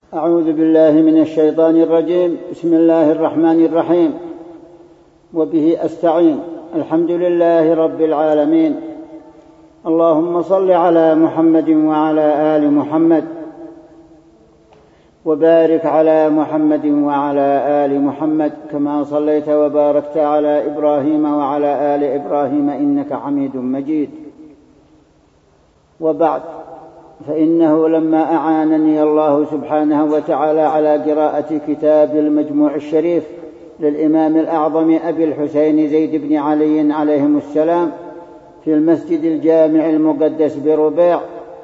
أعوذ بالله من الشيطان الرجيم. بسم الله الرحمن الرحيم. وبه أستعين. الحمد لله رب العالمين. اللهم صل على محمد وعلى آل محمد، وبارك على محمد وعلى آل محمد كما صليت وباركت على إبراهيم وعلى آل إبراهيم إنك حميد مجيد. وبعد، فإنه لما أعانني الله سبحانه وتعالى على قراءة كتاب المجموع الشريف للإمام الأعظم أبي الحسين زيد بن علي عليهم السلام في المسجد الجامع المقدس بربيع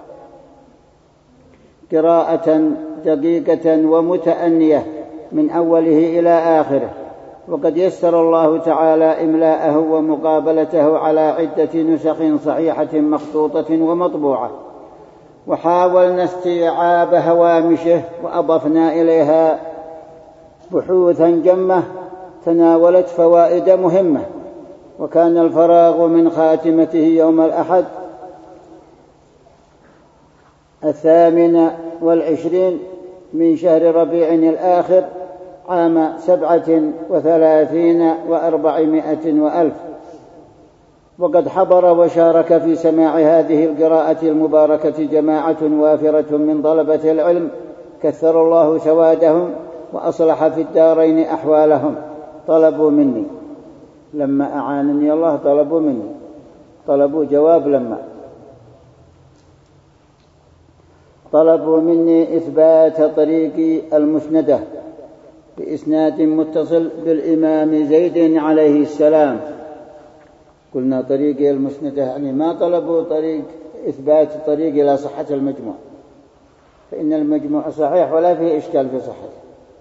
قراءة دقيقة ومتأنية من أوله إلى آخره، وقد يسر الله تعالى إملاءه ومقابلته على عدة نسخ صحيحة مخطوطة ومطبوعة، وحاولنا استيعاب هوامشه وأضفنا إليها بحوثا جمة تناولت فوائد مهمة. وكان الفراغ من خاتمته يوم الأحد 28 من شهر ربيع الآخر عام 37 و400 وألف. وقد حضر وشارك في سماع هذه القراءة المباركة جماعة وافرة من طلبة العلم كثر الله سوادهم وأصلح في الدارين أحوالهم. طلبوا مني لما أعانني الله، طلبوا جواب لما طلبوا مني إثبات طريق المسندة بإسناد متصل بالإمام زيد عليه السلام. قلنا طريق المسندة، يعني ما طلبوا إثبات طريق إلى صحة المجموع، فإن المجموع صحيح ولا فيه إشكال في صحته،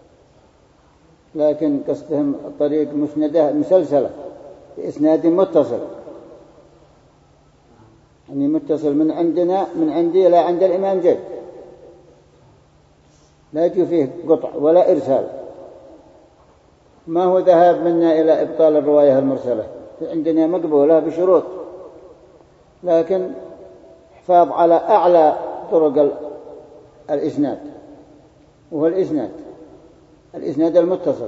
لكن قصدهم طريق مسندة مسلسلة بإسناد متصل، يعني متصل من عندي إلى عند الإمام زيد، لا يجي فيه قطع ولا إرسال. ما هو ذهاب منا إلى إبطال الرواية المرسلة، عندنا مقبولة بشروط، لكن حفاظ على أعلى طرق الإسناد، وهو الإسناد المتصل.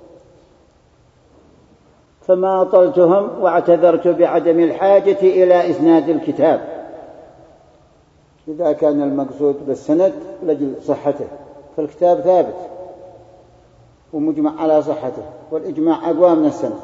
فما أطلتهم واعتذرت بعدم الحاجة إلى إسناد الكتاب إذا كان المقصود بالسند لجل صحته، فالكتاب ثابت ومجمع على صحته، والإجماع أقوى من السند.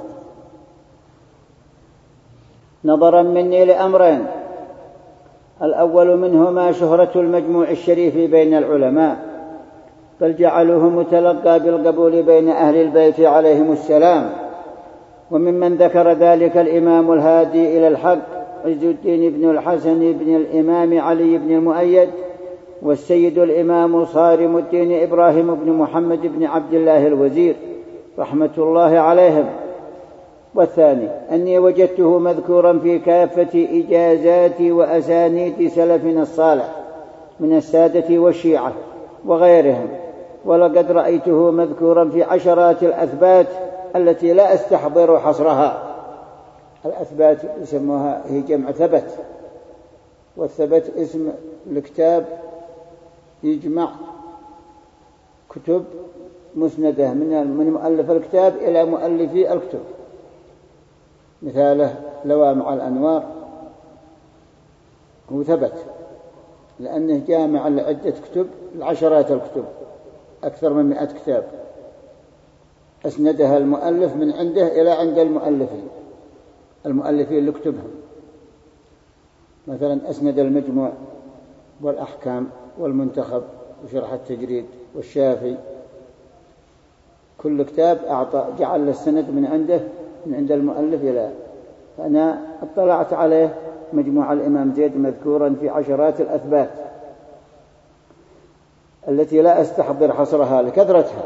نظرا مني لأمرين: الأول منهما شهرة المجموع الشريف بين العلماء، بل جعلوه متلقى بالقبول بين أهل البيت عليهم السلام، وممن ذكر ذلك الإمام الهادي إلى الحق عز الدين بن الحسن بن الإمام علي بن المؤيد، والسيد الإمام صارم الدين إبراهيم بن محمد بن عبد الله الوزير رحمة الله عليهم. والثاني أني وجدته مذكورا في كافة إجازات وأسانيد سلفنا الصالح من السادة والشيعة وغيرهم، ولقد رأيته مذكورا في عشرات الأثبات التي لا أستحضر حصرها. الأثبات يسموها هي جمع ثبت، والثبت اسم الكتاب يجمع كتب مسندة من مؤلف الكتاب إلى مؤلفي الكتب، مثاله لوامع الأنوار، هو ثبت لأنه جامع لعدة كتب، العشرات الكتب، أكثر من 100 كتاب أسندها المؤلف من عنده إلى عند المؤلفين اللي كتبهم. مثلا أسند المجموع والأحكام والمنتخب وشرح التجريد والشافي، كل كتاب جعل السند من عند المؤلف إلى. فأنا اطلعت عليه مجموع الإمام زيد مذكورا في عشرات الأثبات التي لا أستحضر حصرها لكثرتها.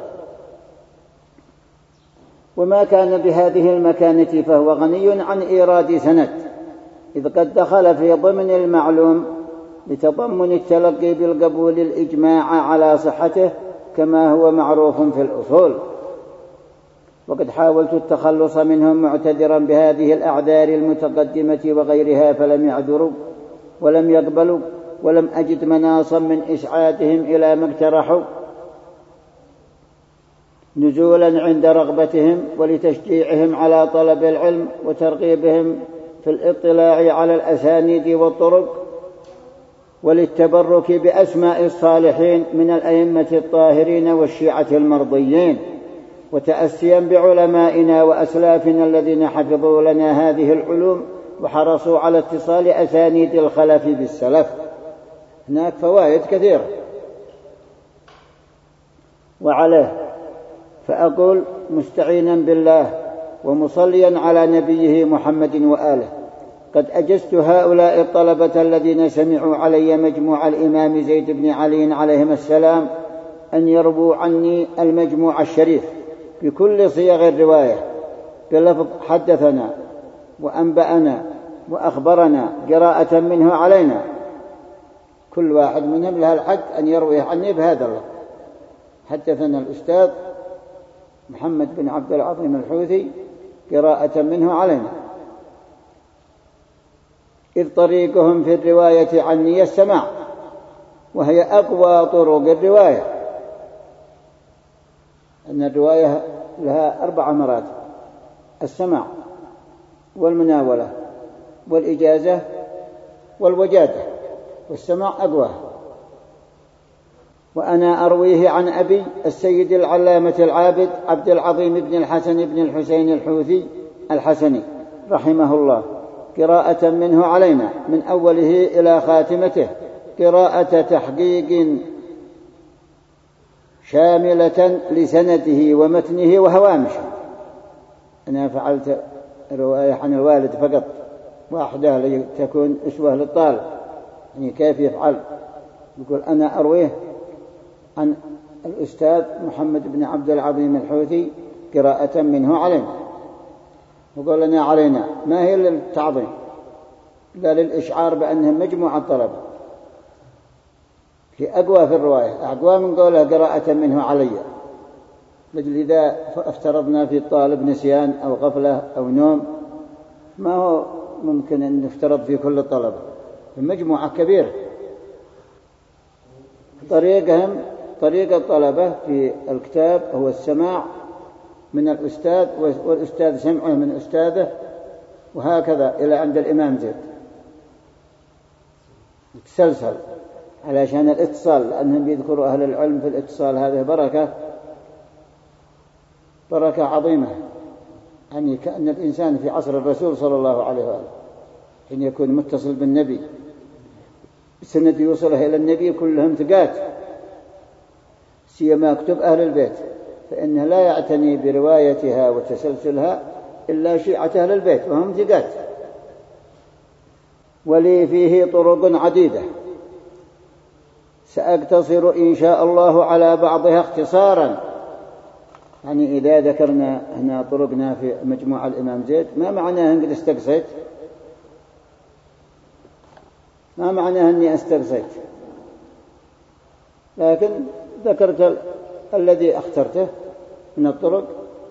وما كان بهذه المكانة فهو غني عن إيراد سند، إذ قد دخل في ضمن المعلوم لتضمن التلقي بالقبول الإجماع على صحته كما هو معروف في الأصول. وقد حاولت التخلص منهم معتذرا بهذه الأعذار المتقدمة وغيرها، فلم يعذروا ولم يقبلوا، ولم أجد مناصا من إسعادهم إلى ما اقترحوا، نزولا عند رغبتهم ولتشجيعهم على طلب العلم وترغيبهم في الاطلاع على الأسانيد والطرق، وللتبرك بأسماء الصالحين من الأئمة الطاهرين والشيعة المرضيين، وتأسيا بعلمائنا وأسلافنا الذين حفظوا لنا هذه العلوم وحرصوا على اتصال أسانيد الخلف بالسلف. هناك فوائد كثيرة. وعليه فأقول مستعينا بالله ومصليا على نبيه محمد وآله: قد أجزت هؤلاء الطلبة الذين سمعوا علي مجموع الإمام زيد بن علي عليهم السلام أن يرووا عني المجموع الشريف بكل صيغ الرواية بلفظ حدثنا وأنبأنا وأخبرنا قراءة منه علينا. كل واحد منهم له الحق أن يرويه عني بهذا اللفظ: حدثنا الأستاذ محمد بن عبد العظيم الحوثي قراءة منه علينا، إذ طريقهم في الرواية عني السماع، وهي أقوى طرق الرواية، أن الرواية لها 4 مراتب: السماع والمناولة والإجازة والوجادة، والسماع أقوى. وأنا أرويه عن أبي السيد العلامة العابد عبد العظيم بن الحسن بن الحسين الحوثي الحسني رحمه الله قراءة منه علينا من أوله إلى خاتمته، قراءة تحقيق شاملة لسنده ومتنه وهوامشه. أنا فعلت رواية عن الوالد فقط واحدة لتكون أسوة للطالب، يعني كيف يفعل. يقول: أنا أرويه عن الأستاذ محمد بن عبد العظيم الحوثي قراءة منه علينا. وقال لنا علينا ما هي للتعظيم، لا للإشعار بأنهم مجموعة طلبة، في أقوى في الرواية، أقوى من قولها قراءة منه علي. إذا افترضنا في الطالب نسيان أو غفلة أو نوم، ما هو ممكن أن نفترض في كل الطلبة، المجموعة كبيرة. طريق الطلبة في الكتاب هو السماع من الأستاذ، والأستاذ سمعه من أستاذه، وهكذا إلى عند الإمام زيد، يتسلسل علشان الاتصال، لأنهم يذكروا أهل العلم في الاتصال هذه بركة عظيمة. يعني كأن الإنسان في عصر الرسول صلى الله عليه وآله حين يكون متصل بالنبي السند يوصله إلى النبي كلهم ثقات، سيما كتب أهل البيت، فإنه لا يعتني بروايتها وتسلسلها إلا شيعة أهل البيت وهم ثقات. ولي فيه طرق عديدة سأقتصر إن شاء الله على بعضها اختصارا. يعني إذا ذكرنا هنا طرقنا في مجموعة الإمام زيد، ما معناه أنك استقصيت، ما معناه أني استقصيت، لكن ذكرت الذي اخترته من الطرق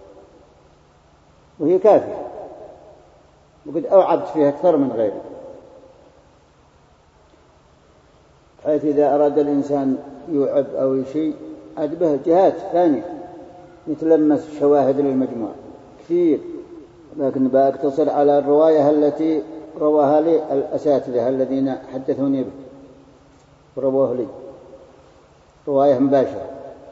وهي كافية، وقد أوعبت فيها أكثر من غيره، حيث إذا أراد الإنسان يوعب أو شيء عد جهات ثانية يتلمس شواهد للمجموعة كثير، لكن بأقتصر على الرواية التي رواها لي الأساتذة الذين حدثوني به ورواه لي رواية مباشرة،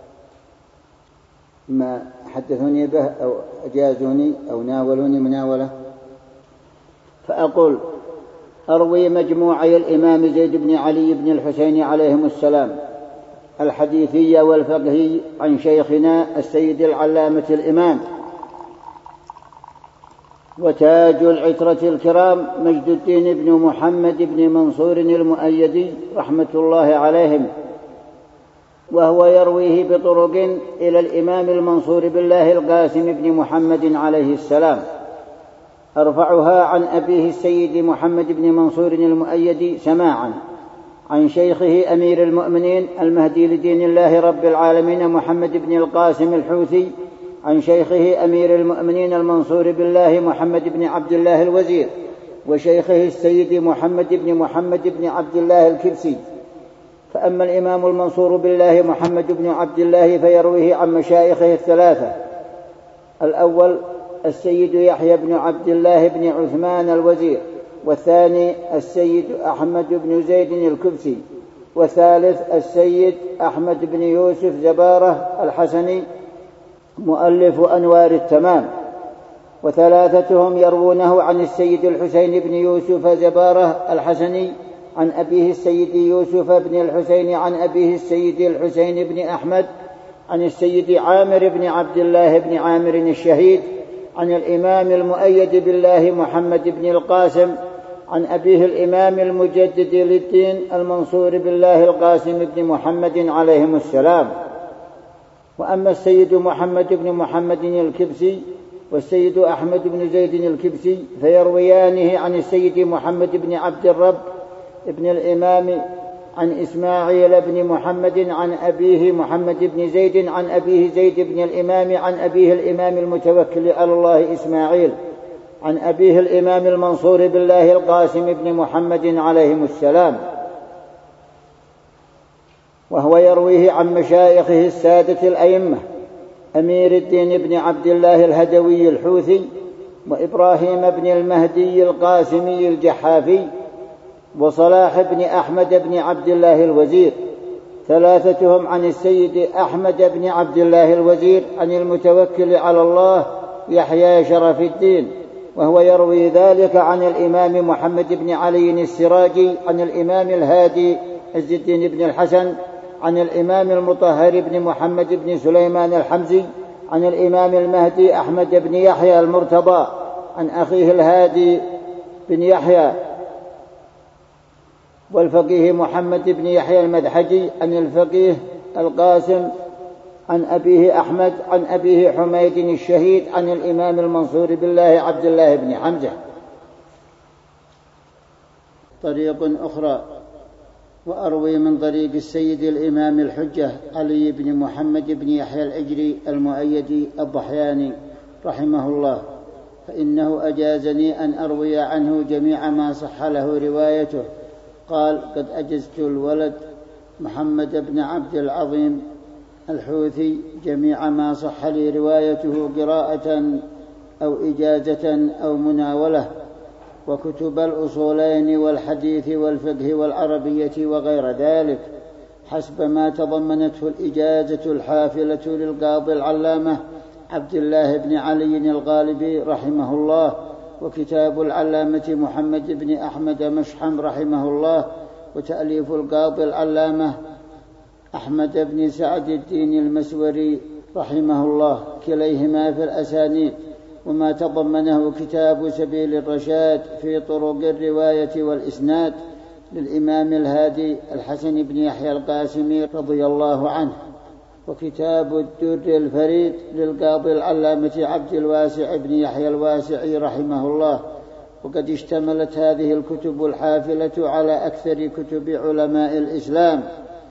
ما حدثوني به أو أجازوني أو ناولوني مناولة. فأقول: أروي مجموعي الإمام زيد بن علي بن الحسين عليهم السلام الحديثي والفقهي عن شيخنا السيد العلامة الإمام وتاج العترة الكرام مجد الدين بن محمد بن منصور المؤيدي رحمة الله عليهم، وهو يرويه بطرق إلى الإمام المنصور بالله القاسم بن محمد عليه السلام، أرفعها عن أبيه السيد محمد بن منصور المؤيدي سماعا عن شيخه أمير المؤمنين المهدي لدين الله رب العالمين محمد بن القاسم الحوثي عن شيخه أمير المؤمنين المنصور بالله محمد بن عبد الله الوزير وشيخه السيد محمد بن عبد الله الكرسي فأما الإمام المنصور بالله محمد بن عبد الله فيرويه عن مشايخه الثلاثة: الأول السيد يحيى بن عبد الله بن عثمان الوزير، والثاني السيد أحمد بن زيد الكبسي، والثالث السيد أحمد بن يوسف زبارة الحسني مؤلف أنوار التمام. وثلاثتهم يروونه عن السيد الحسين بن يوسف زبارة الحسني عن أبيه السيد يوسف بن الحسين عن أبيه السيد الحسين بن أحمد عن السيد عامر بن عبد الله بن عامر الشهيد عن الإمام المؤيد بالله محمد بن القاسم عن أبيه الإمام المجدد للدين المنصور بالله القاسم بن محمد عليهم السلام. وأما السيد محمد بن محمد الكبسي والسيد أحمد بن زيد الكبسي فيرويانه عن السيد محمد بن عبد الرب ابن الإمام عن إسماعيل بن محمد عن أبيه محمد بن زيد عن أبيه زيد بن الإمام عن أبيه الإمام المتوكل على الله إسماعيل عن أبيه الإمام المنصور بالله القاسم بن محمد عليهم السلام، وهو يرويه عن مشايخه السادة الأئمة: أمير الدين بن عبد الله الهدوي الحوثي، وإبراهيم بن المهدي القاسمي الجحافي، وصلاح بن أحمد بن عبد الله الوزير. ثلاثتهم عن السيد أحمد بن عبد الله الوزير عن المتوكل على الله يحيى شرف الدين، وهو يروي ذلك عن الإمام محمد بن علي السراجي عن الإمام الهادي عز الدين بن الحسن عن الإمام المطهر بن محمد بن سليمان الحمزي عن الإمام المهدي أحمد بن يحيى المرتضى عن أخيه الهادي بن يحيى، والفقيه محمد بن يحيى المدحجي عن الفقيه القاسم عن أبيه أحمد عن أبيه حميد الشهيد عن الإمام المنصور بالله عبد الله بن حمزة. طريق أخرى: وأروي من طريق السيد الإمام الحجة علي بن محمد بن يحيى العجري المؤيدي الضحياني رحمه الله، فإنه أجازني أن أروي عنه جميع ما صح له روايته. قال: قد أجزت الولد محمد بن عبد العظيم الحوثي جميع ما صح لي روايته قراءة أو إجازة أو مناولة، وكتب الأصولين والحديث والفقه والعربية وغير ذلك، حسب ما تضمنته الإجازة الحافلة للقاضي العلامة عبد الله بن علي الغالبي رحمه الله، وكتاب العلامة محمد بن أحمد مشحم رحمه الله، وتأليف القاضي العلامة أحمد بن سعد الدين المسوري رحمه الله كليهما في الأسانيد، وما تضمنه كتاب سبيل الرشاد في طرق الرواية والإسناد للإمام الهادي الحسن بن يحيى القاسمي رضي الله عنه، وكتاب الدر الفريد للقاضي العلامة عبد الواسع بن يحيى الواسعي رحمه الله. وقد اشتملت هذه الكتب الحافلة على أكثر كتب علماء الإسلام،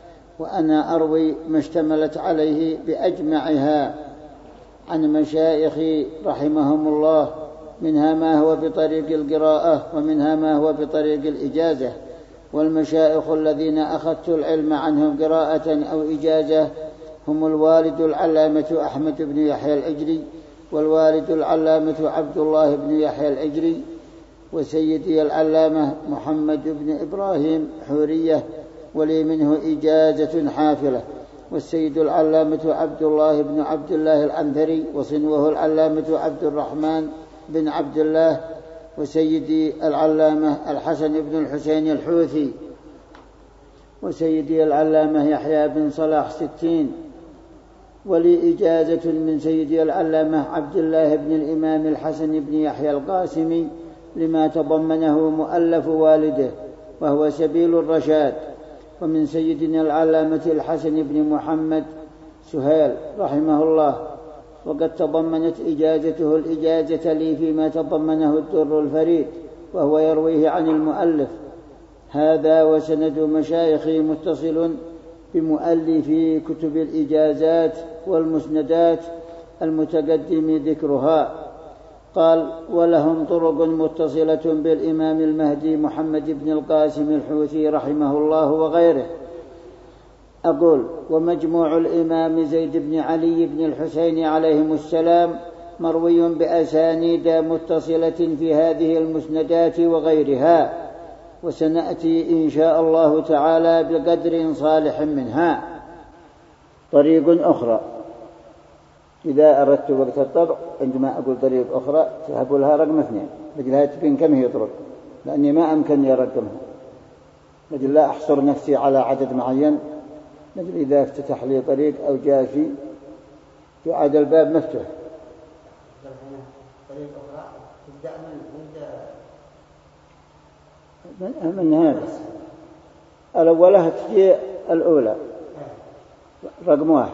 وأنا أروي ما اشتملت عليه بأجمعها عن مشايخي رحمهم الله، منها ما هو بطريق القراءة ومنها ما هو بطريق الإجازة. والمشايخ الذين أخذت العلم عنهم قراءة أو إجازة هم الوالد العلامة أحمد بن يحيى العجري، والوالد العلامة عبد الله بن يحيى العجري، وسيدي العلامة محمد بن إبراهيم حورية ولي منه إجازة حافلة، والسيد العلامة عبد الله بن عبد الله العنثري، وصنوه العلامة عبد الرحمن بن عبد الله، وسيدي العلامة الحسن بن الحسين الحوثي، وسيدي العلامة يحيى بن صلاح 60. ولي إجازة من سيدي العلامة عبد الله بن الإمام الحسن بن يحيى القاسمي لما تضمنه مؤلف والده وهو سبيل الرشاد، ومن سيدنا العلامة الحسن بن محمد سهيل رحمه الله، وقد تضمنت إجازته الإجازة لي فيما تضمنه الدر الفريد، وهو يرويه عن المؤلف. هذا وسند مشايخي متصل بمؤلفي كتب الإجازات والمسندات المتقدم ذكرها. قال: ولهم طرق متصلة بالإمام المهدي محمد بن القاسم الحوثي رحمه الله وغيره، أقول: ومجموع الإمام زيد بن علي بن الحسين عليهم السلام مروي بأسانيد متصلة في هذه المسندات وغيرها، وسنأتي إن شاء الله تعالى بقدر صالح منها. طريق أخرى: إذا أردت وقت الطبع عندما أقول طريق أخرى سأقول لها رقم 2 لجلها تبين كم هي طرق، لأني ما أمكنني أرقمها، لجل لا أحصر نفسي على عدد معين، لجل إذا افتتح لي طريق أو جاء شيء يعاد الباب مفتوح. طريق أخرى تبدأ من هذا الأولى تجي الأولى رقم 1.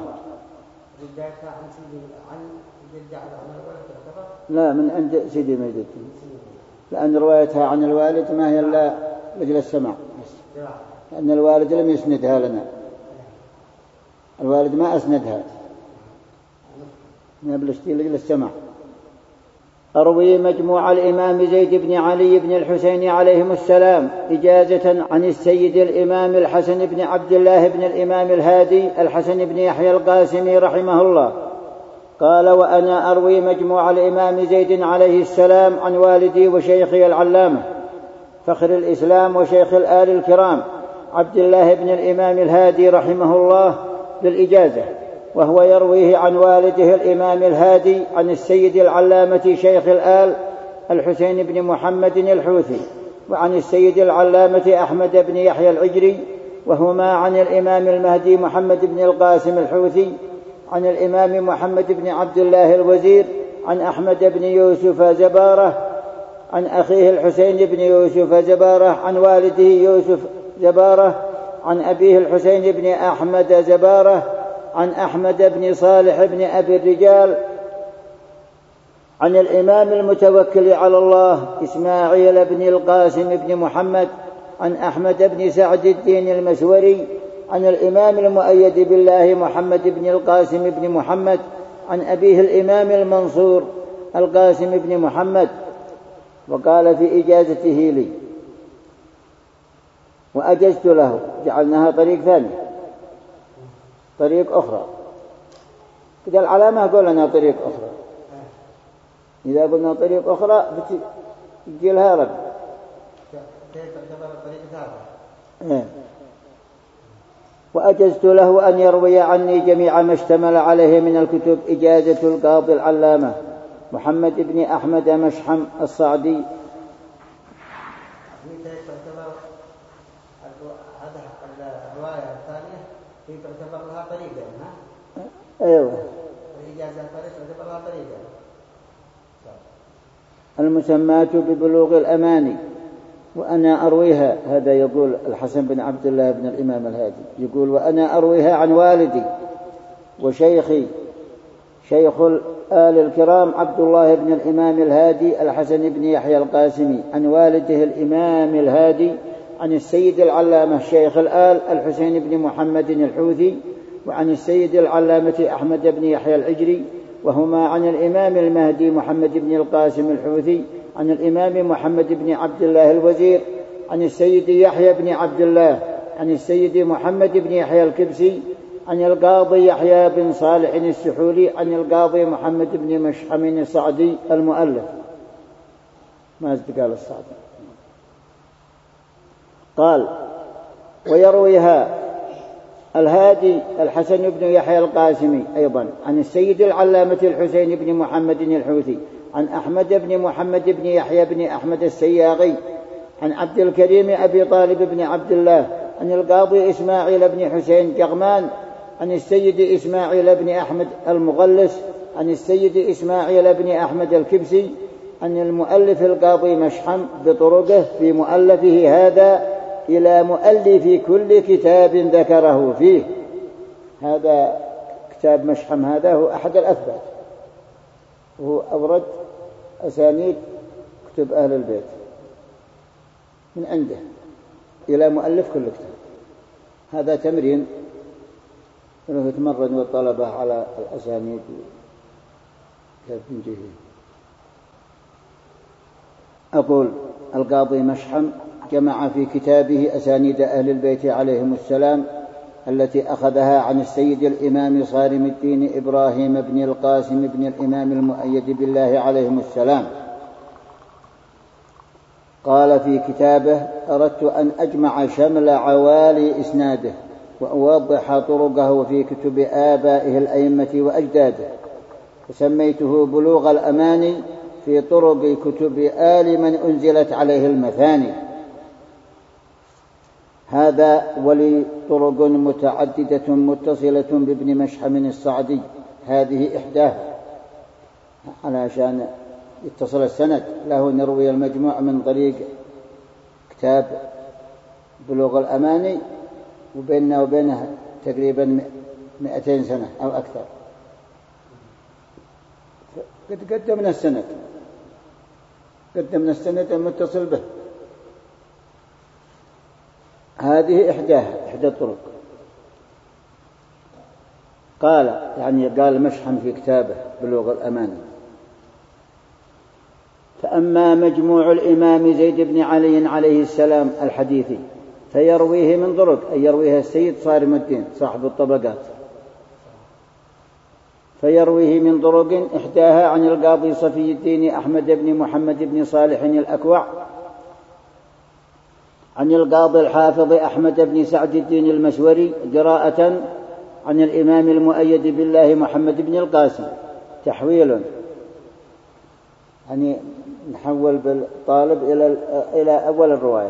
لا، من عند سيدي مجد، لأن روايتها عن الوالد ما هي إلا لجل السماع، لأن الوالد لم يسندها لنا، الوالد ما أسندها، نبلشتي لجل السماع. أروي مجموع الإمام زيد بن علي بن الحسين عليهم السلام إجازة عن السيد الإمام الحسن بن عبد الله بن الإمام الهادي الحسن بن يحيى القاسمي رحمه الله قال: وأنا أروي مجموع الإمام زيد عليه السلام عن والدي وشيخي العلامة فخر الإسلام وشيخ الآل الكرام عبد الله بن الإمام الهادي رحمه الله بالإجازة، وهو يرويه عن والده الإمام الهادي عن السيد العلامة شيخ الآل الحسين بن محمد الحوثي، وعن السيد العلامة أحمد بن يحيى العجري، وهما عن الإمام المهدي محمد بن القاسم الحوثي، عن الإمام محمد بن عبد الله الوزير، عن أحمد بن يوسف زبارة، عن أخيه الحسين بن يوسف زبارة، عن والده يوسف زبارة، عن أبيه الحسين بن أحمد زبارة، عن أحمد بن صالح بن أبي الرجال، عن الإمام المتوكل على الله إسماعيل بن القاسم بن محمد، عن أحمد بن سعد الدين المسوري، عن الإمام المؤيد بالله محمد بن القاسم بن محمد، عن أبيه الإمام المنصور القاسم بن محمد. وقال في إجازته لي: وأجزت له، جعلناها طريق ثاني، طريق أخرى، كده العلامة قول لنا طريق أخرى، إذا قلنا طريق أخرى بتجي لها رقم. وأجزت له أن يروي عني جميع ما اشتمل عليه من الكتب. إجازة القاضي العلامة محمد بن أحمد مشحم الصعدي. الرواية الثانية هي تعتبر لها طريقة، أيوة، الإجازة الثانية تعتبر لها طريقة. المسماة ببلوغ الأماني وأنا أرويها، هذا يقول الحسن بن عبد الله بن الإمام الهادي، يقول: وأنا أرويها عن والدي وشيخي شيخ الآل الكرام عبد الله بن الإمام الهادي الحسن بن يحيى القاسمي، عن والده الإمام الهادي عن السيد العلامة شيخ الآل الحسين بن محمد الحوثي، وعن السيد العلامة أحمد بن يحيى العجري، وهما عن الإمام المهدي محمد بن القاسم الحوثي، عن الإمام محمد بن عبد الله الوزير، عن السيد يحيى بن عبد الله، عن السيد محمد بن يحيى الكبسي، عن القاضي يحيى بن صالح السحولي، عن القاضي محمد بن مشحم الصعدي المؤلف، ما قال الصعدي. قال: ويرويها الهادي الحسن بن يحيى القاسمي أيضا عن السيد العلامة الحسين بن محمد الحوثي، عن أحمد بن محمد بن يحيى بن أحمد السياغي، عن عبد الكريم أبي طالب بن عبد الله، عن القاضي إسماعيل بن حسين جغمان، عن السيد إسماعيل بن أحمد المغلس، عن السيد إسماعيل بن أحمد الكبسي، عن المؤلف القاضي مشحم بطرقه في مؤلفه هذا إلى مؤلف كل كتاب ذكره فيه. هذا كتاب مشحم هذا هو أحد الأثبات، وهو أورد أسانيد كتب أهل البيت من عنده إلى مؤلف كل كتاب. هذا تمرين أنه يتمرن الطلبة على الأسانيد كيف نجيه. أقول: القاضي مشحم جمع في كتابه أسانيد أهل البيت عليهم السلام التي أخذها عن السيد الإمام صارم الدين إبراهيم بن القاسم بن الإمام المؤيد بالله عليهم السلام. قال في كتابه: أردت أن أجمع شمل عوالي إسناده وأوضح طرقه في كتب آبائه الأئمة وأجداده، فسميته بلوغ الأماني في طرق كتب آل من أنزلت عليه المثاني. هذا ولي طرق متعددة متصلة بابن مشحم الصعدي، هذه إحداها علشان يتصل السند له. نروي المجموع من طريق كتاب بلوغ الأماني، وبيننا وبينه تقريبا 200 سنة أو أكثر. قد قدمنا السند المتصل به. هذه إحدى الطرق. قال مشحم في كتابه بلوغ الأماني: فأما مجموع الإمام زيد بن علي عليه السلام الحديثي فيرويه من طرق، أي يرويها السيد صارم الدين صاحب الطبقات، فيرويه من طرق إحداها عن القاضي صفي الدين أحمد بن محمد بن صالح الأكوع، عن القاضي الحافظ أحمد بن سعد الدين المسوري قراءة عن الإمام المؤيد بالله محمد بن القاسم. تحويل، يعني نحول بالطالب إلى أول الرواية.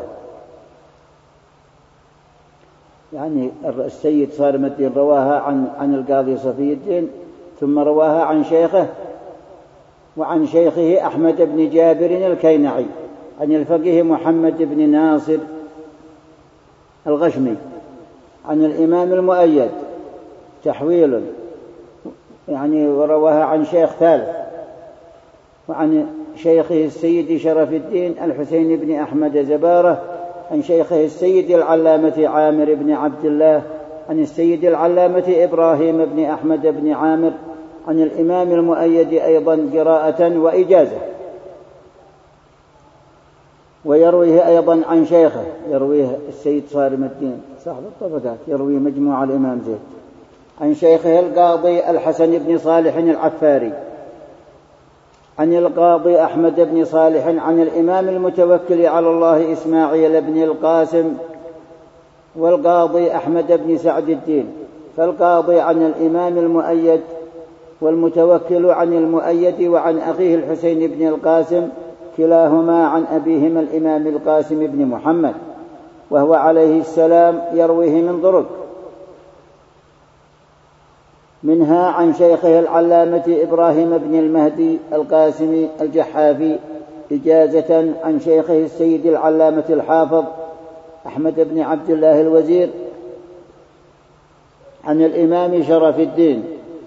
يعني السيد صارم الدين رواها عن القاضي صفي الدين، ثم رواها عن شيخه وعن شيخه أحمد بن جابر الكينعي، عن الفقيه محمد بن ناصر الغشمي، عن الإمام المؤيد. تحويل، يعني ورواها عن شيخ ثالث، وعن شيخه السيد شرف الدين الحسين بن أحمد زبارة، عن شيخه السيد العلامة عامر بن عبد الله، عن السيد العلامة إبراهيم بن أحمد بن عامر، عن الإمام المؤيد أيضا قراءة وإجازة. ويرويه أيضا عن شيخه، يرويه السيد صارم الدين صاحب الطبقات، يروي مجموع الإمام زيد عن شيخه القاضي الحسن بن صالح العفاري، عن القاضي أحمد بن صالح، عن الإمام المتوكل على الله إسماعيل بن القاسم، والقاضي أحمد بن سعد الدين. فالقاضي عن الإمام المؤيد، والمتوكل عن المؤيد وعن أخيه الحسين بن القاسم، كلاهما عن أبيهما الإمام القاسم بن محمد، وهو عليه السلام يرويه من طرق، منها عن شيخه العلامة إبراهيم بن المهدي القاسمي الجحافي إجازة، عن شيخه السيد العلامة الحافظ أحمد بن عبد الله الوزير، عن الإمام شرف الدين.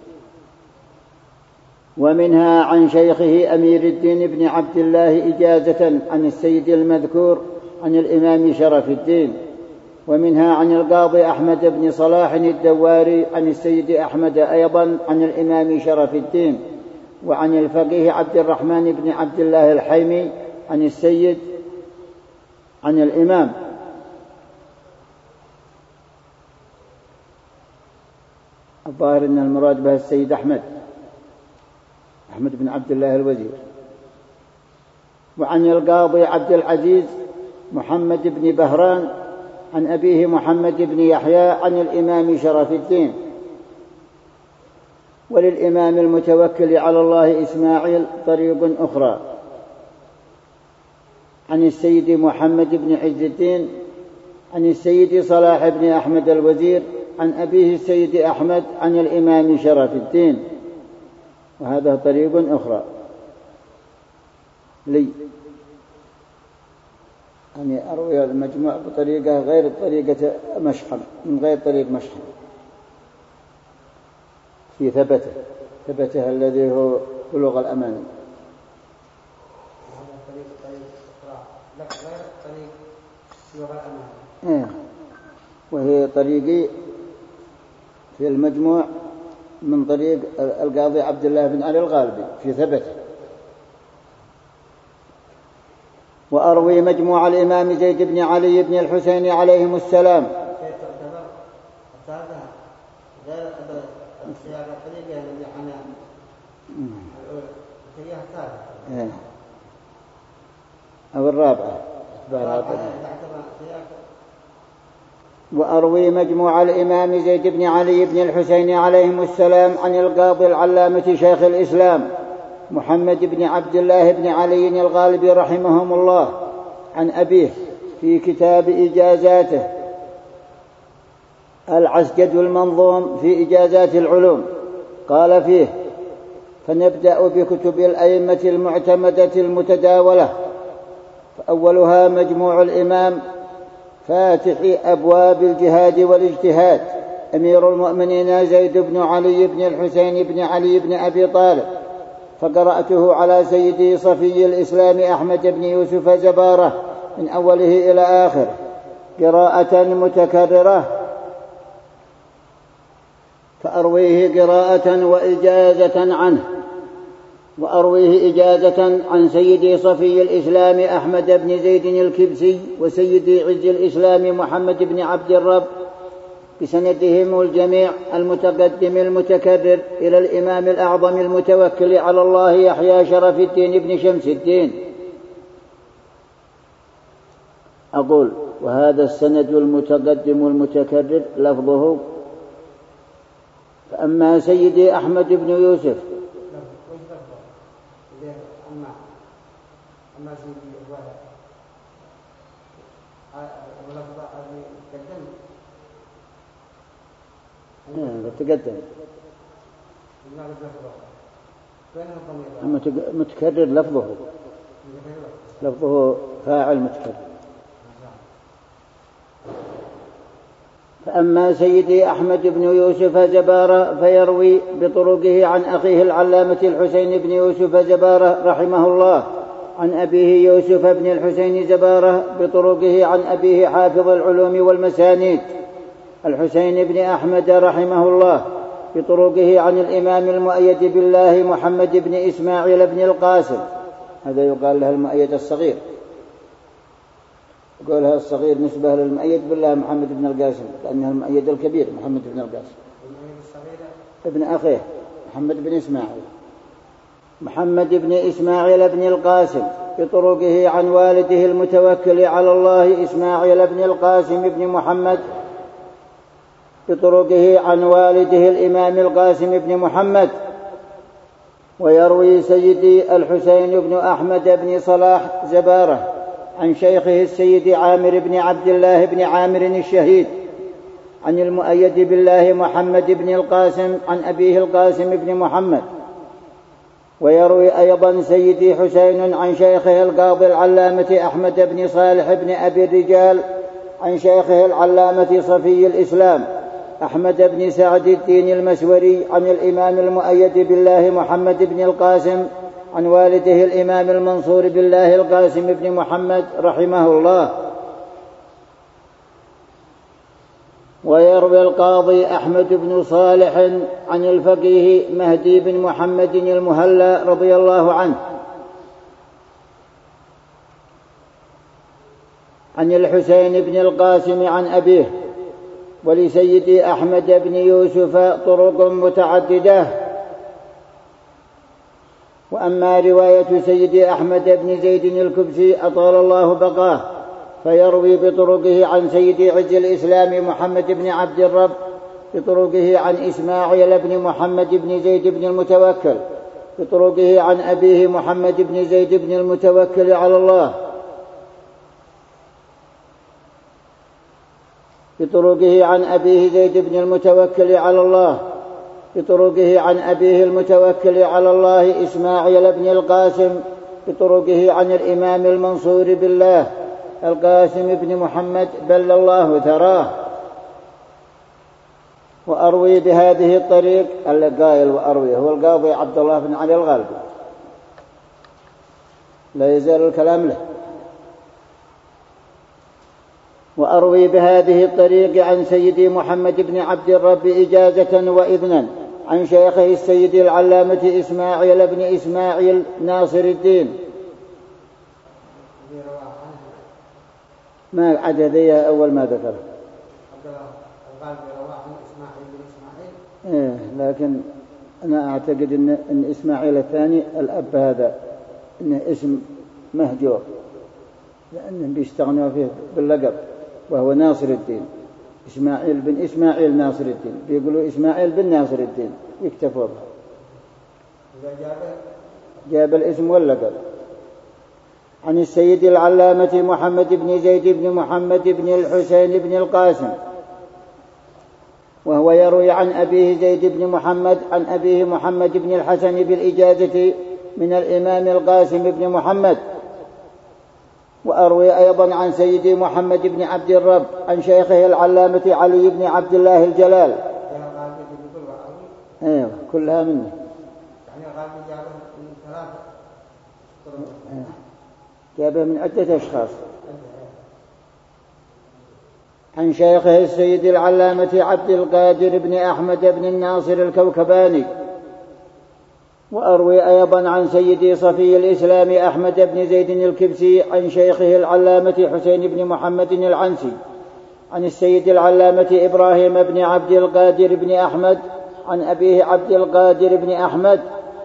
ومنها عن شيخه أمير الدين بن عبد الله إجازة، عن السيد المذكور، عن الإمام شرف الدين. ومنها عن القاضي أحمد بن صلاح الدواري، عن السيد أحمد أيضا، عن الإمام شرف الدين. وعن الفقيه عبد الرحمن بن عبد الله الحيمي، عن السيد، عن الإمام. الظاهر أن المراد به السيد أحمد بن عبد الله الوزير. وعن القاضي عبد العزيز محمد بن بهران، عن أبيه محمد بن يحيى، عن الإمام شرف الدين. وللإمام المتوكل على الله إسماعيل طريق أخرى، عن السيد محمد بن عز الدين، عن السيد صلاح بن أحمد الوزير، عن أبيه السيد أحمد، عن الإمام شرف الدين. وهذا طريق أخرى لي، يعني أروي المجموع بطريقة غير طريقة مشحم، من غير طريق مشحم في ثبته الذي هو بلوغ الأمان. وهي طريقي في المجموع من طريق القاضي عبد الله بن علي الغالبي في ثبته. وأروي مجموع الإمام زيد بن علي بن الحسين عليهم السلام. الثالث السياق الطريقة الذي عنا الاتجاه الثالث أو الرابعة. وأروي مجموع الإمام زيد بن علي بن الحسين عليهم السلام عن القاضي العلامة شيخ الإسلام محمد بن عبد الله بن علي الغالبي رحمهم الله عن أبيه في كتاب إجازاته العسجد المنظوم في إجازات العلوم، قال فيه: فنبدأ بكتب الأئمة المعتمدة المتداولة، فأولها مجموع الإمام فاتح أبواب الجهاد والاجتهاد أمير المؤمنين زيد بن علي بن الحسين بن علي بن أبي طالب، فقرأته على سيدي صفي الإسلام أحمد بن يوسف زبارة من أوله إلى آخره قراءة متكررة، فأرويه قراءة وإجازة عنه، وأرويه إجازة عن سيدي صفي الإسلام أحمد بن زيد الكبسي وسيدي عز الإسلام محمد بن عبد الرب بسندهم الجميع المتقدم المتكرر إلى الإمام الأعظم المتوكل على الله يحيى شرف الدين بن شمس الدين. أقول: وهذا السند المتقدم المتكرر لفظه: فأما سيدي أحمد بن يوسف تقدم متكرر لفظه فاعل متكرر. فأما سيدي أحمد بن يوسف زبارة فيروي بطرقه عن أخيه العلامة الحسين بن يوسف زبارة رحمه الله عن أبيه يوسف بن الحسين زبارة بطرقه عن أبيه حافظ العلوم والمسانيد الحسين بن أحمد رحمه الله بطرقه عن الإمام المؤيد بالله محمد بن إسماعيل بن القاسم، هذا يقال له المؤيد الصغير، يقولها الصغير نسبة للمؤيد بالله محمد بن القاسم، لأنه المؤيد الكبير محمد بن القاسم ابن أخيه محمد بن إسماعيل، محمد بن إسماعيل بن القاسم بطرقه عن والده المتوكل على الله إسماعيل بن القاسم بن محمد بطرقه عن والده الإمام القاسم بن محمد. ويروي سيدي الحسين بن أحمد بن صلاح زبارة عن شيخه السيد عامر بن عبد الله بن عامر الشهيد عن المؤيد بالله محمد بن القاسم عن أبيه القاسم بن محمد. ويروي أيضا سيدي حسين عن شيخه القاضي العلامة أحمد بن صالح بن أبي الرجال عن شيخه العلامة صفي الإسلام أحمد بن سعد الدين المسوري عن الإمام المؤيد بالله محمد بن القاسم عن والده الإمام المنصور بالله القاسم بن محمد رحمه الله. ويروي القاضي أحمد بن صالح عن الفقيه مهدي بن محمد المهلى رضي الله عنه عن الحسين بن القاسم عن أبيه. ولسيدي أحمد بن يوسف طرق متعددة. وأما رواية سيدي أحمد بن زيد الكبسي أطال الله بقاه فيروي بطرقه عن سيدي عز الإسلام محمد بن عبد الرب بطرقه عن إسماعيل بن محمد بن زيد بن المتوكل بطرقه عن أبيه محمد بن زيد بن المتوكل على الله بطرقه عن أبيه زيد بن المتوكل على الله بطرقه عن أبيه المتوكل على الله إسماعيل بن القاسم بطرقه عن الإمام المنصور بالله القاسم بن محمد بل الله تراه. وأروي بهذه الطريق القائل وأروي هو القاضي عبد الله بن علي الغالبي، لا يزال الكلام له. وأروي بهذه الطريق عن سيدي محمد بن عبد الرب إجازة وإذنا عن شيخه السيد العلامة إسماعيل بن إسماعيل ناصر الدين. ما عدد ذي أول ما ذكر لكن أنا أعتقد أن إسماعيل الثاني الأب هذا إنه اسم مهجور، لأنهم بيستغنوا فيه باللقب، وهو ناصر الدين. إسماعيل بن إسماعيل ناصر الدين، بيقولوا إسماعيل بن ناصر الدين، يكتفوا به. جاب الاسم واللقب. عن السيد العلامة محمد بن زيد بن محمد بن الحسين بن القاسم، وهو يروي عن أبيه زيد بن محمد عن أبيه محمد بن الحسن بالإجازة من الإمام القاسم بن محمد. وأروي أيضا عن سيدي محمد بن عبد الرب عن شيخه العلامة علي بن عبد الله الجلال. أيوة كلها منه. جابه من عدة أشخاص. عن شيخه السيد العلامة عبد القادر بن أحمد بن الناصر الكوكباني. وأروي أيضا عن سيدي صفي الإسلام أحمد بن زيد الكبسي عن شيخه العلامة حسين بن محمد العنسي عن السيد العلامة إبراهيم بن عبد القادر بن أحمد عن أبيه عبد القادر بن أحمد.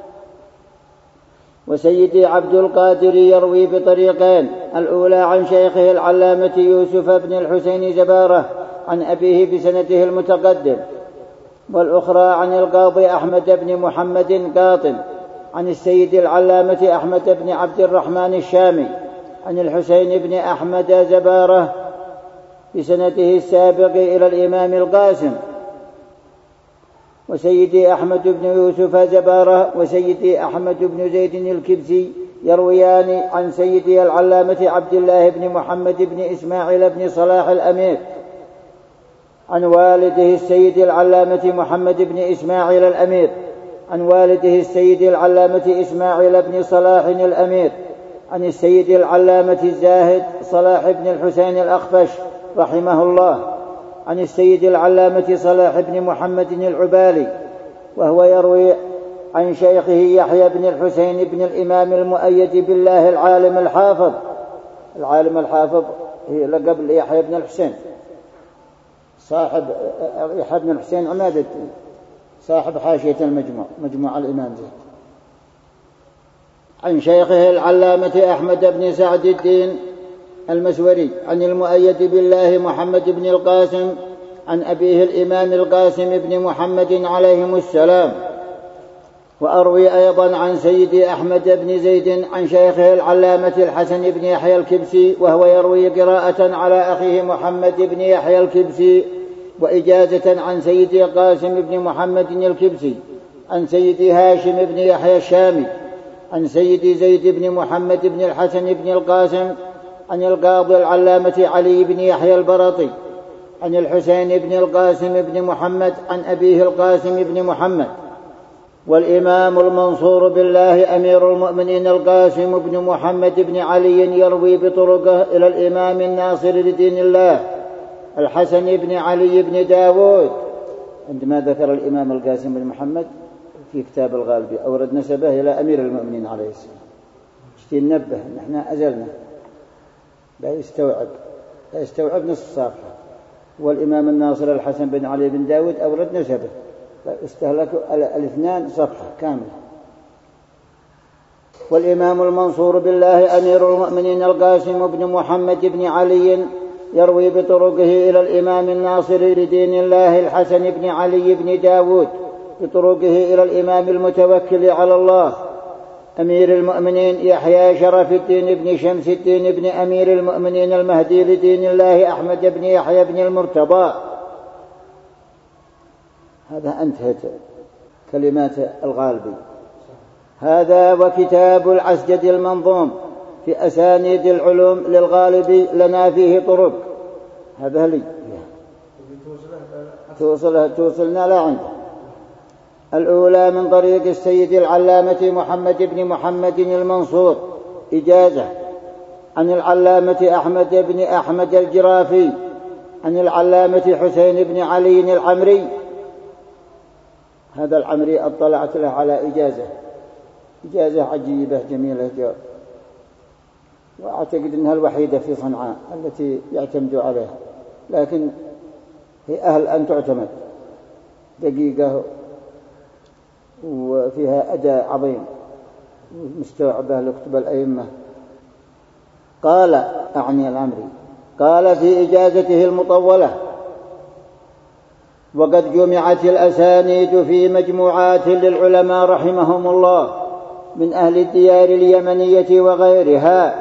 وسيدي عبد القادر يروي بطريقين: الأولى عن شيخه العلامة يوسف بن الحسين زبارة عن أبيه بسنده المتقدم، والأخرى عن القاضي أحمد بن محمد قاطن عن السيد العلامة أحمد بن عبد الرحمن الشامي عن الحسين بن أحمد زبارة بسنده السابق إلى الإمام القاسم. وسيدي أحمد بن يوسف زبارة وسيدي أحمد بن زيد الكبسي يرويان عن سيدي العلامة عبد الله بن محمد بن إسماعيل بن صلاح الأمير عن والده السيد العلامة محمد بن إسماعيل الأمير عن والده السيد العلامة إسماعيل بن صلاح الأمير عن السيد العلامة الزاهد صلاح بن الحسين الأخفش رحمه الله عن السيد العلامة صلاح بن محمد العبالي، وهو يروي عن شيخه يحيى بن الحسين بن الإمام المؤيد بالله العالم الحافظ. العالم الحافظ هي لقب يحيى بن الحسين، صاحب يحيى بن الحسين عماد الدين، صاحب حاشية المجموع، مجموع الإمام زيد. عن شيخه العلامة أحمد بن سعد الدين المسوري عن المؤيد بالله محمد بن القاسم عن أبيه الإمام القاسم بن محمد عليهم السلام. وأروي أيضا عن سيدي أحمد بن زيد عن شيخه العلامة الحسن بن يحيى الكبسي، وهو يروي قراءة على أخيه محمد بن يحيى الكبسي وإجازة عن سيدي قاسم بن محمد الكبسي عن سيدي هاشم بن يحيى الشامي عن سيدي زيد بن محمد بن الحسن بن القاسم عن القاضي العلامة علي بن يحيى البرطي عن الحسين بن القاسم بن محمد عن أبيه القاسم بن محمد. والإمام المنصور بالله أمير المؤمنين القاسم بن محمد بن علي يروي بطرقه إلى الإمام الناصر لدين الله الحسن بن علي بن داود. عندما ذكر الإمام القاسم بن محمد في كتاب الغالبي أورد نسبه إلى أمير المؤمنين عليه السلام. اشتي ننبه نحن أزلنا لا يستوعب نصف الصافحة. والإمام الناصر الحسن بن علي بن داود أورد نسبه، استهلك الاثنان صفحة كاملة. والإمام المنصور بالله أمير المؤمنين القاسم بن محمد بن علي يروي بطرقه إلى الإمام الناصر لدين الله الحسن بن علي بن داود بطرقه إلى الإمام المتوكل على الله أمير المؤمنين يحيى شرف الدين بن شمس الدين بن أمير المؤمنين المهدي لدين الله أحمد بن يحيى بن المرتضى. هذا انتهت كلمات الغالبي. هذا وكتاب العسجد المنظوم في أسانيد العلوم للغالبي لنا فيه طرق. هذا لي توصلنا لا عنده. الأولى من طريق السيد العلامة محمد بن محمد المنصور إجازة عن العلامة أحمد بن أحمد الجرافي عن العلامة حسين بن علي العمري. هذا العمري اطلعت له على إجازة عجيبة جميلة جدا، وأعتقد أنها الوحيدة في صنعاء التي يعتمد عليها، لكن هي أهل أن تعتمد. دقيقة وفيها أداء عظيم مستوعبة لكتب الأئمة. قال أعني العمري قال في إجازته المطولة: وقد جمعت الأسانيد في مجموعات للعلماء رحمهم الله من أهل الديار اليمنية وغيرها،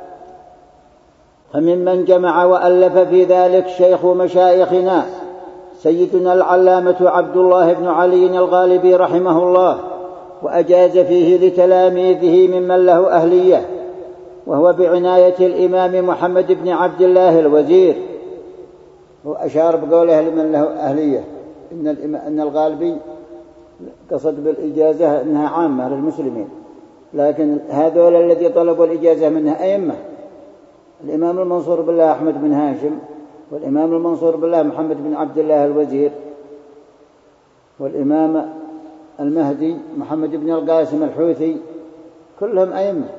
فممن جمع وألف في ذلك شيخ مشايخنا سيدنا العلامة عبد الله بن علي الغالبي رحمه الله، وأجاز فيه لتلاميذه ممن له أهلية، وهو بعناية الإمام محمد بن عبد الله الوزير. وأشار بقوله لمن له أهلية إن الغالبي قصد بالإجازة أنها عامة للمسلمين، لكن هذول الذي طلبوا الإجازة منها أئمة: الإمام المنصور بالله أحمد بن هاشم، والإمام المنصور بالله محمد بن عبد الله الوزير، والإمام المهدي محمد بن القاسم الحوثي، كلهم أئمة.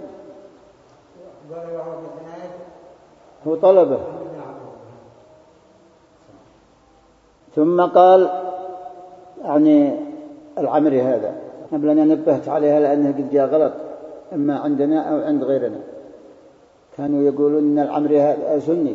هو طلبه. ثم قال يعني العمري هذا قبل أن نبهت عليها لأنها قد جاء غلط إما عندنا أو عند غيرنا، كانوا يقولون إن العمري هذا سني،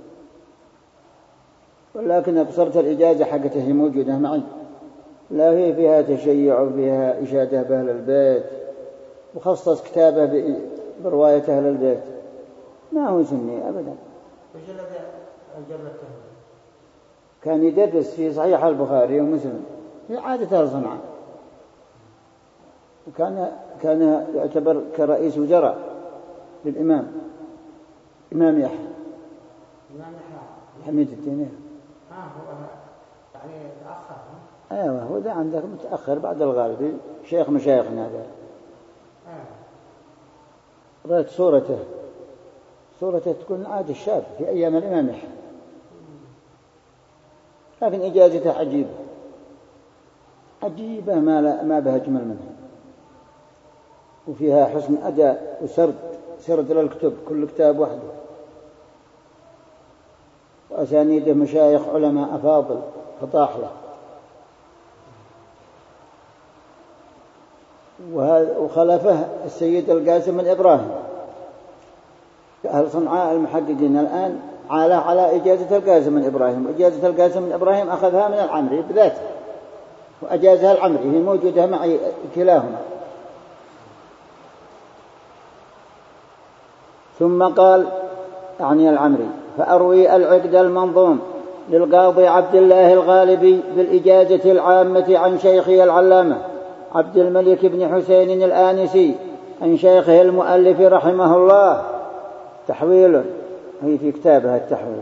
ولكن أبصرت الإجازة حقته هي موجودة معي، لا هي فيها تشيع وفيها إشادة بأهل البيت، وخصص كتابه برواية أهل البيت، ما هو سني أبدا. وش الذي أجابته؟ كان يدرس في صحيح البخاري ومسلم في عادة أهل صنعاء، وكان يعتبر كرئيس وزراء للإمام إمام يحيى حميد الدين. هو يعني تأخر. أيوة هو ذا عندك متأخر بعد الغالبي، شيخ مشايخنا هذا. رأيت صورته تكون عاد الشاب في أيام الإمام يحيى، لكن إجازته عجيبة ما بها أجمل منها، وفيها حسن أداء وسرد للكتب، كل كتاب وحده، وأسانيده مشايخ علماء أفاضل فطاحلة. وخلفه السيد القاسم بن إبراهيم. أهل صنعاء المحققين الآن على إجازة القاسم بن إبراهيم، وإجازة القاسم بن إبراهيم أخذها من العمري بذاته، وأجازها العمري، هي موجودة معي كلاهما. ثم قال أعني العمري: فأروي العقد المنظوم للقاضي عبد الله الغالبي بالإجازة العامة عن شيخه العلامة عبد الملك بن حسين الآنسي عن شيخه المؤلف رحمه الله. تحويل هي في كتابها التحويل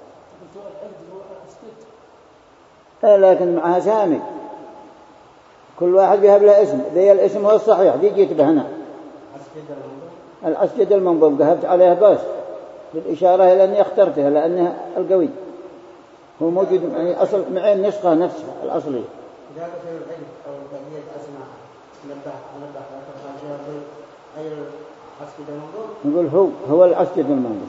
هذا، لكن معها سامي، كل واحد يهب له اسم، ذي الاسم هو الصحيح، دي جيت به هنا العسجد المنظوم، ذهبت عليه بس بالإشارة إلى أني اخترتها لأنها القوي، هو موجود يعني أصل معي النسخة نفسها الأصلية. إذا كنت العلم أو القضية أسمع نبه أي العسجد المنظوم، نقول هو العسجد المنظوم.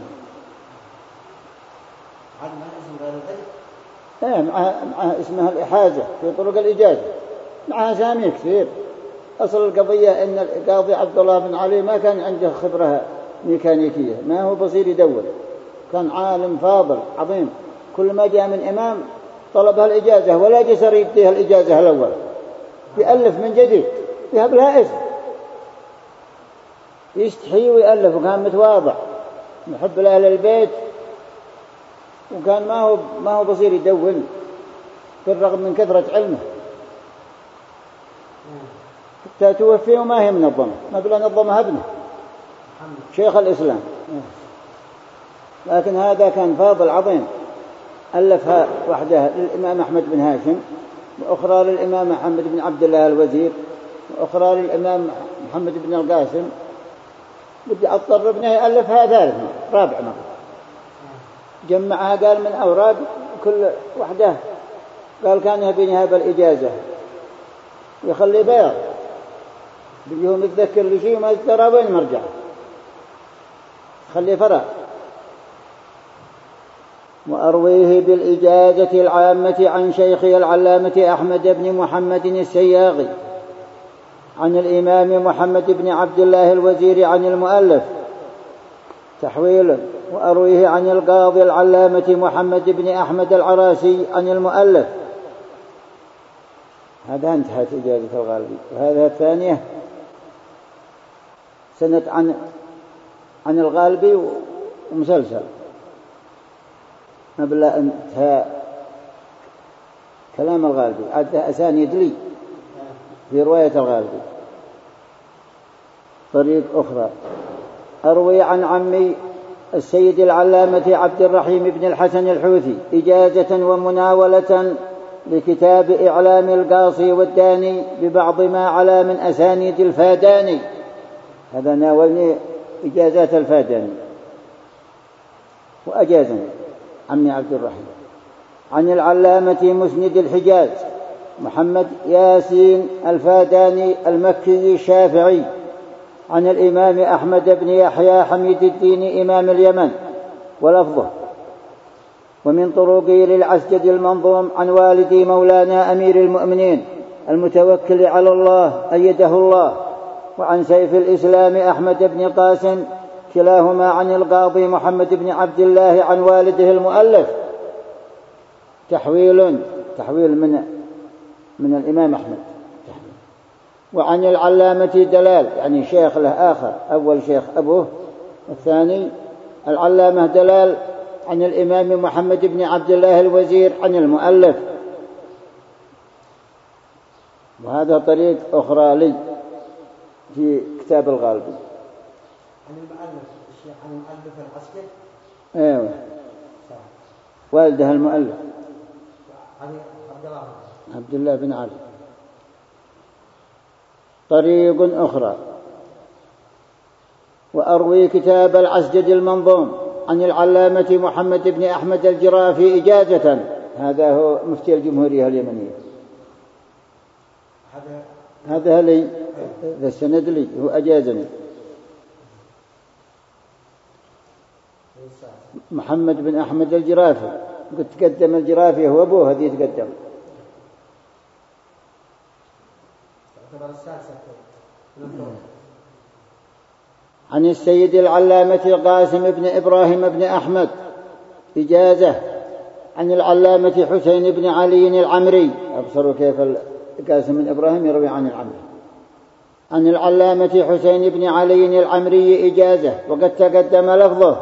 عندنا اسم غير العلم؟ معها اسمها الإحازة في طرق الإجازة، معها سامي كثير. أصل القضية إن القاضي عبد الله بن علي ما كان عنده خبرة ميكانيكية، ما هو بصير يدور، كان عالم فاضل عظيم، كل ما جاء من إمام طلبها الإجازة ولا جسر يديها الإجازة الأول، يألف من جديد، يهب لها اسم، يستحي ويألف، وكان متواضع محب لأهل البيت، وكان ما هو بصير يدون بالرغم من كثرة علمه، حتى توفيه وما هي منظمة، ما بلا نظمها ابنه شيخ الإسلام. لكن هذا كان فاضل عظيم، ألفها وحدها للإمام أحمد بن هاشم، وأخرى للإمام محمد بن عبد الله الوزير، وأخرى للإمام محمد بن القاسم، بدي أضطر ابنه يألفها ثالث رابع مرة، جمعها قال من أوراق كل وحده، قال كان يبينها بالإجازة ويخلي بياض، بيهم يتذكر لشيء وما يتذكر وين مرجع، خلي فرق. وأرويه بالإجازة العامة عن شيخي العلامة أحمد بن محمد السياغي عن الإمام محمد بن عبد الله الوزير عن المؤلف تحويل. وأرويه عن القاضي العلامة محمد بن أحمد العراسي عن المؤلف. هذا انتهت إجازة الغالبي. وهذا الثانية سند عن الغالبي ومسلسل مبلغ انتهى كلام الغالبي عد أسانيد لي في رواية الغالبي. طريق أخرى أروي عن عمي السيد العلامة عبد الرحيم بن الحسن الحوثي إجازة ومناولة لكتاب إعلام القاصي والداني ببعض ما علا من أسانيد الفاداني. هذا ناولني إجازات الفاداني وأجازني عمي عبد الرحيم. عن العلامة مسند الحجاز محمد ياسين الفاداني المكي الشافعي عن الإمام أحمد بن يحيى حميد الدين إمام اليمن ولفظه. ومن طرقه للعسجد المنظوم عن والدي مولانا أمير المؤمنين المتوكل على الله أيده الله. وعن سيف الإسلام أحمد بن قاسم كلاهما عن القاضي محمد بن عبد الله عن والده المؤلف. تحويل من الإمام أحمد. وعن العلامة دلال يعني شيخ له آخر، أول شيخ أبوه والثاني العلامة دلال عن الإمام محمد بن عبد الله الوزير عن المؤلف. وهذا طريق أخرى لي في كتاب الغالبي. عن المؤلف الشيخ عن المؤلف العسكري. ايوه والده المؤلف عبد الله بن علي. طريق أخرى وأروي كتاب العسجد المنظوم عن العلامة محمد بن أحمد الجرافي إجازة. هذا هو مفتي الجمهورية اليمنية. هذا لي ذا السند لي هو أجازني. محمد بن أحمد الجرافي قد تقدم الجرافي هو أبوه هذه تقدم. عن السيد العلامة قاسم بن إبراهيم بن أحمد إجازة عن العلامة حسين بن علي العمري. أبصروا كيف قاسم بن إبراهيم يروي عن العمري. عن العلامة حسين بن علي العمري إجازة وقد تقدم لفظ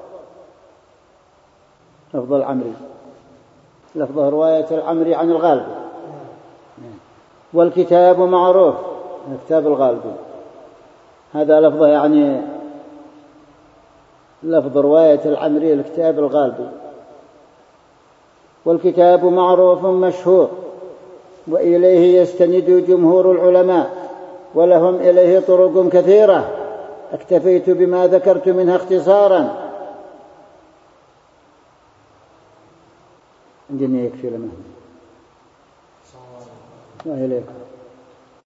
العمري لفظه رواية العمري عن الغالبي. والكتاب معروف كتاب الغالبي. هذا لفظه يعني لفظ رواية العمري الكتاب الغالبي. والكتاب معروف مشهور وإليه يستند جمهور العلماء ولهم إليه طرق كثيرة اكتفيت بما ذكرت منها اختصارا. عندنا يكفي لنا. الله إليك.